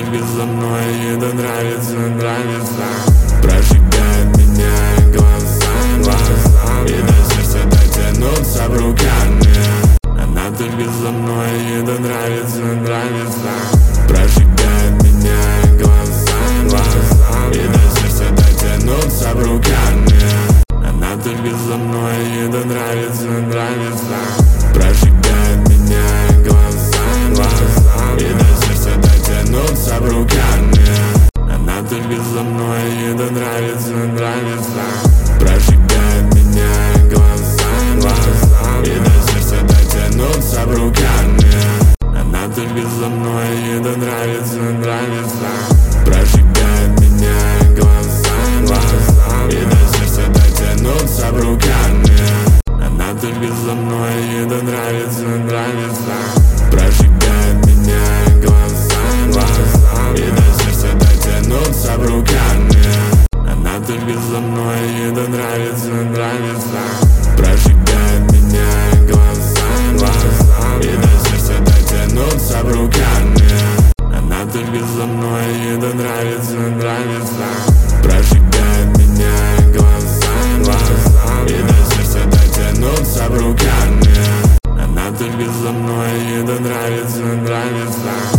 только за мной, это нравится, нравится. Прожигает меня глазами, и до сердца дотянуться руками. Она только за мной, это нравится, нравится. Прожигает меня глазами, и до сердца дотянуться руками. Она только за мной, это нравится, нравится. Прожигает меня глазами, и до сердца дотянуться руками. Она только за мной, это нравится, нравится. Прожигает меня глазами, и до сердца дотянуться руками. Она только за мной, это нравится, нравится. Прожигает меня глазами, и до сердца дотянуться руками. Она только за мной, это нравится, нравится. Прожигает меня глазами, и до сердца дотянуться руками. Она только за мной, это нравится, нравится. Прожигает меня глазами, и до сердца дотянуться руками. Она только за мной, это нравится, нравится. Прожигает меня глазами, и до сердца дотянуться руками. Она только за мной, это нравится, нравится.